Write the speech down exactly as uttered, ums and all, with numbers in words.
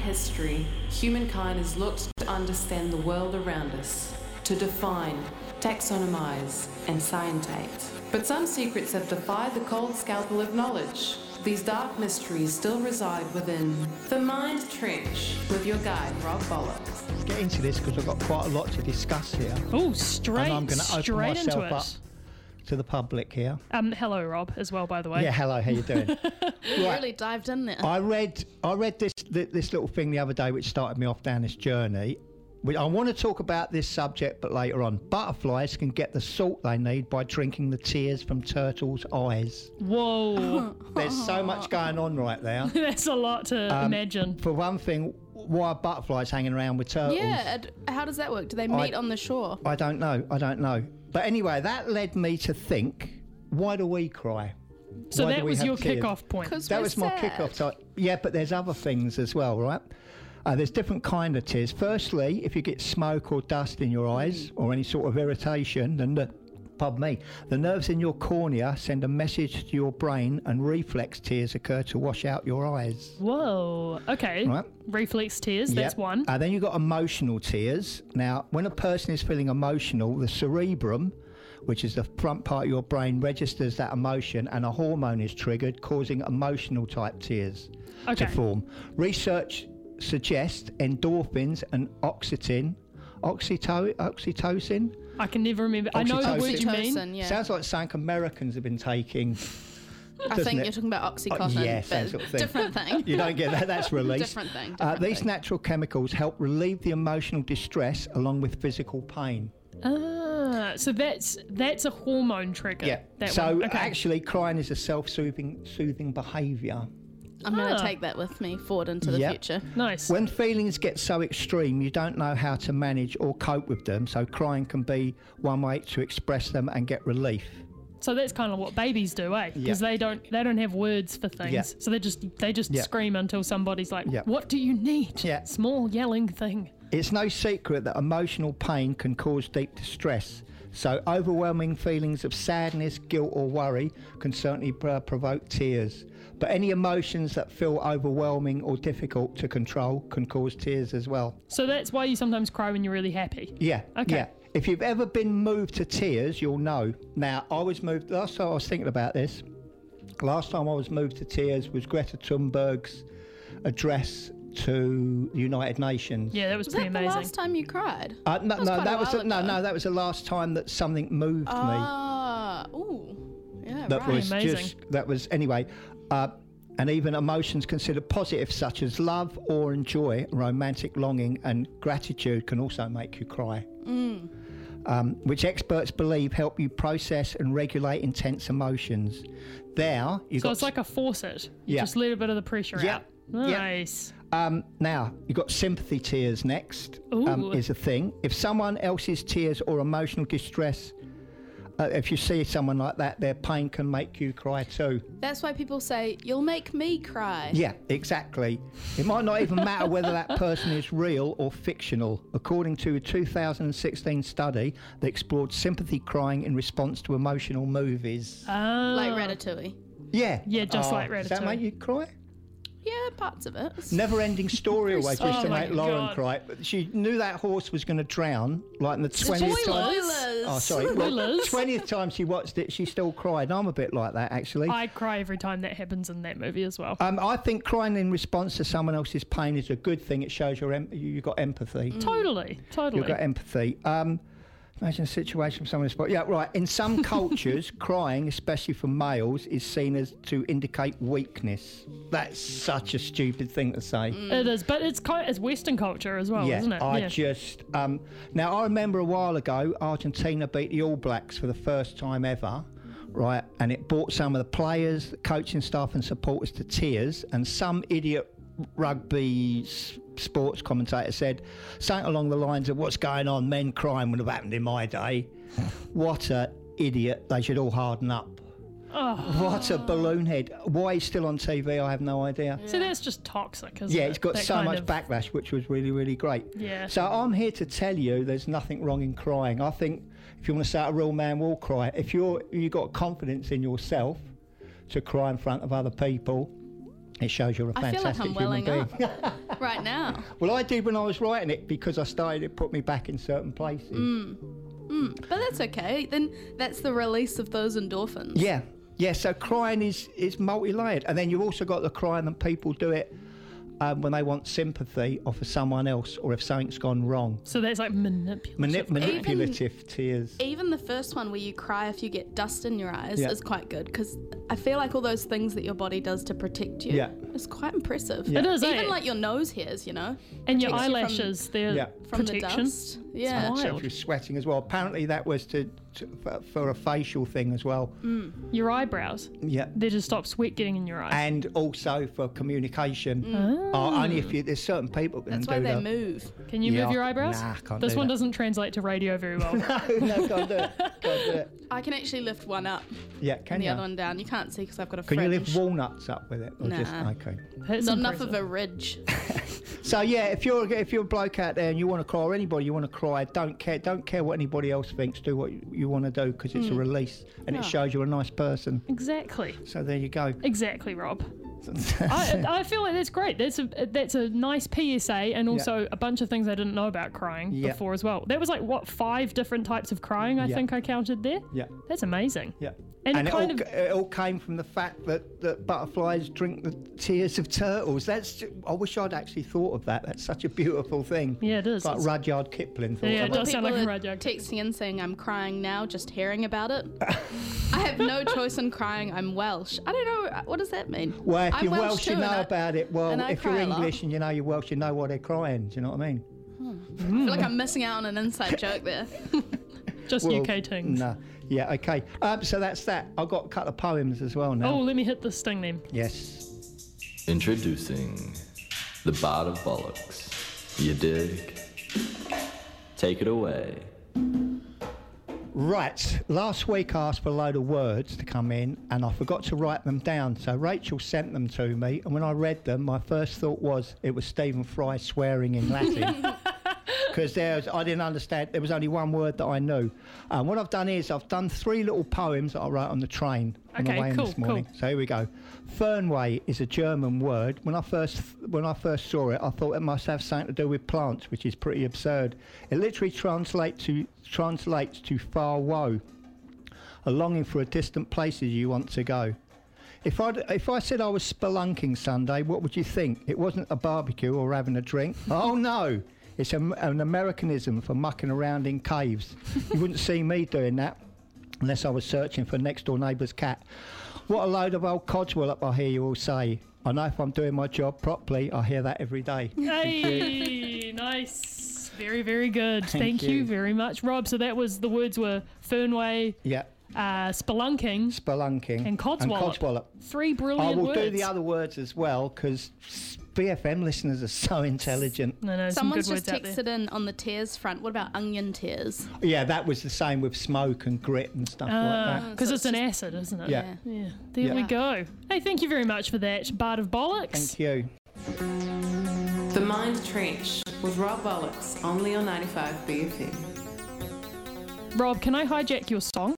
history, humankind has looked to understand the world around us, to define, taxonomize, and scientate. But some secrets have defied the cold scalpel of knowledge. These dark mysteries still reside within the Mind Trench with your guide, Rob Bollocks. Let's get into this because I've got quite a lot to discuss here. Oh, straight, and I'm going to open straight myself into it. up to the public here. Um, hello, Rob, as well, by the way. Yeah, hello, how you doing? You really dived in there. I read, I read this this little thing the other day, which started me off down this journey. I want to talk about this subject, but later on. Butterflies can get the salt they need by drinking the tears from turtles' eyes. Whoa. There's so much going on right there. That's a lot to Um, imagine. For one thing, why are butterflies hanging around with turtles? Yeah, and how does that work? Do they meet I- on the shore? I don't know. I don't know. But anyway, that led me to think, why do we cry? So Why do that we was have your tears? kick-off point. Because That we're was my sad. kick-off time. Yeah, but there's other things as well, right? Uh, there's different kind of tears. Firstly, if you get smoke or dust in your eyes or any sort of irritation, then the, pardon me, the nerves in your cornea send a message to your brain and reflex tears occur to wash out your eyes. Whoa. Okay. Right. Reflex tears, that's Yep. one. Uh, then you've got emotional tears. Now, when a person is feeling emotional, the cerebrum, which is the front part of your brain, registers that emotion and a hormone is triggered, causing emotional type tears Okay. to form. Research suggests endorphins and oxytocin, oxyto- oxytocin? I can never remember. I know the Oxytocin. word you mean. Oxytocin, yeah. Sounds like something Americans have been taking. I doesn't think it? you're talking about Oxycontin. Oh, yeah, but same sort of thing. Different thing. You don't get that, that's released. Different thing. Uh, different these thing. natural chemicals help relieve the emotional distress along with physical pain. Ah, so that's that's a hormone trigger. Yeah. That so one. Okay. actually, crying is a self-soothing soothing behaviour. I'm going Ah. to take that with me forward into the Yep. future. Nice. When feelings get so extreme, you don't know how to manage or cope with them. So crying can be one way to express them and get relief. So that's kind of what babies do, eh? Because Yeah. they don't they don't have words for things. Yeah. So they just they just Yeah. scream until somebody's like, Yeah. "What do you need?" Yeah. Small yelling thing. It's no secret that emotional pain can cause deep distress. So overwhelming feelings of sadness, guilt or worry can certainly uh, provoke tears. But any emotions that feel overwhelming or difficult to control can cause tears as well. So that's why you sometimes cry when you're really happy. Yeah. Okay. Yeah. If you've ever been moved to tears, you'll know. Now, I was moved, last time I was thinking about this, last time I was moved to tears was Greta Thunberg's address to the United Nations. Yeah, that was, Was pretty that the amazing. last time you cried? Uh, no, That was no, quite a that was while the, no, ago. no, that was the last time that something moved me. Ah, ooh. Yeah, That right. was Amazing. just, that was, anyway, uh, and even emotions considered positive such as love or joy, romantic longing and gratitude can also make you cry. Mm. Um, which experts believe help you process and regulate intense emotions. There, you So got it's like a faucet. You Yeah. just let a bit of the pressure Yeah. out. Yeah. Nice. um, now you got sympathy tears next. Um, Ooh. is a thing. If someone else's tears or emotional distress, uh, if you see someone like that, their pain can make you cry too. That's why people say, you'll make me cry. Yeah, exactly. It might not even matter whether that person is real or fictional. According to a two thousand sixteen study that explored sympathy crying in response to emotional movies. Ah. Like Ratatouille. Yeah. Yeah, just Oh, like Does that Ratatouille. make you cry? Yeah, parts of it. Never-ending story always Oh used to my make Lauren God. cry. But she knew that horse was going to drown, like in the twentieth time. Spoilers. Oh, sorry. Well, Spoilers. twentieth time she watched it, she still cried. I'm a bit like that, actually. I cry every time that happens in that movie as well. Um, I think crying in response to someone else's pain is a good thing. It shows you're em- you- you've got empathy. Totally, totally. You've got empathy. Um, imagine a situation with someone's spot. Yeah, right. In some cultures, crying, especially for males, is seen as to indicate weakness. That's such a stupid thing to say. It is, but it's kind it's Western culture as well, yeah, isn't it? I yeah. just um, now I remember a while ago Argentina beat the All Blacks for the first time ever, right? And it brought some of the players, the coaching staff, and supporters to tears. And some idiot rugby s- sports commentator said something along the lines of, "What's going on? Men crying would have happened in my day." What a idiot! They should all harden up. Oh. What a balloon head! Why he's still on T V, I have no idea. So that's just toxic, isn't Yeah, it? it's got That so kind much of- backlash, which was really, really great. Yeah. So I'm here to tell you there's nothing wrong in crying. I think if you want to say a real man will cry, if you're you got confidence in yourself to cry in front of other people, It shows you're a I feel like fantastic I'm welling human being. up right now. Well, I did when I was writing it because I started, it put me back in certain places. Mm. Mm. But that's okay. Then that's the release of those endorphins. Yeah, yeah. So crying is is multi-layered, and then you've also got the crying that people do it um, when they want sympathy, or for someone else, or if something's gone wrong. So that's like manipulative. Manip- manipulative tears. Even the first one where you cry if you get dust in your eyes Yeah. is quite good, because I feel like all those things that your body does to protect you Yeah. is quite impressive. Yeah. It is, Even eh? like your nose hairs, you know, And your protects you from- eyelashes, they're Yeah. from the protection. dust. Yeah. wild. So if you're sweating as well. Apparently that was to, to for, for a facial thing as well. Mm. Your eyebrows, Yeah. they just stop sweat getting in your eyes. And also for communication. Oh. Uh, only if you, there's certain people can That's do why they that. move. Can you Yeah. move your eyebrows? Nah, can't This do one that. doesn't translate to radio very well. no, no, can't do it. Can't do it. I can actually lift one up Yeah, can and the you? other one down. You can't see because I've got a Can you fringe. lift walnuts up with it? Or just, Nah. okay. That's Not enough of impressive. a ridge. So yeah, if you're if you're a bloke out there and you want to cry, or anybody you want to cry, don't care don't care what anybody else thinks. Do what you, you want to do, because it's a release and it Yeah. shows you're a nice person. Exactly. So there you go. Exactly, Rob. I, I feel like that's great. That's a that's a nice P S A, and also a bunch of things I didn't know about crying Yeah. before as well. That was like what five different types of crying I Yeah. think I counted there. Yeah. That's amazing. Yeah. And, And, it it, all, kind of it all came from the fact that, that butterflies drink the tears of turtles. That's ju- I wish I'd actually thought of that. That's such a beautiful thing. yeah, it is. Like It's- Rudyard Kipling thought Yeah, of it it. does sound People like a are Rudyard. texting in saying I'm crying now just hearing about it. I have no choice in crying. I'm Welsh. I don't know. What does that mean? Well, if I'm you're Welsh Welsh, too, you know and I- about it. Well, and I if you're cry a lot. English and you know you're Welsh, you know why they're crying. Do you know what I mean? I feel like I'm missing out on an inside joke there. just Well, U K things. No. Yeah, okay. Um, so that's that. I've got a couple of poems as well now. Oh, let me hit this thing then. Yes. Introducing the Bard of Bollocks. You dig? Take it away. Right. Last week I asked for a load of words to come in and I forgot to write them down. So Rachel sent them to me, and when I read them, my first thought was it was Stephen Fry swearing in Latin. Because there's, I didn't understand. There was only one word that I knew. And what I've done is I've done three little poems that I wrote on the train on Okay, the way in cool, this morning. cool. So here we go. Fernway is a German word. When I first when I first saw it, I thought it must have something to do with plants, which is pretty absurd. It literally translates to translates to far woe, a longing for a distant places you want to go. If I if I said I was spelunking Sunday, what would you think? It wasn't a barbecue or having a drink. Oh no. It's a, an Americanism for mucking around in caves. You wouldn't see me doing that unless I was searching for next door neighbour's cat. What a load of old codswallop, I hear you all say. I know if I'm doing my job properly, I hear that every day. Hey, nice. Very, very good. Thank Thank, you. you. very much, Rob. So that was, the words were Fernway, Yeah, uh, spelunking, spelunking and codswallop. And codswallop. Three brilliant I will words. do the other words as well, because B F M listeners are so intelligent. No, no, some Someone's good just words out there. texted in on the tears front. What about onion tears? Yeah, that was the same with smoke and grit and stuff like that. Because So it's, it's an just- acid, isn't it? Yeah. Yeah. There Yeah. we go. Hey, thank you very much for that, Bard of Bollocks. Thank you. The Mind Trench with Rob Bollocks, only on ninety-five B F M. Rob, can I hijack your song?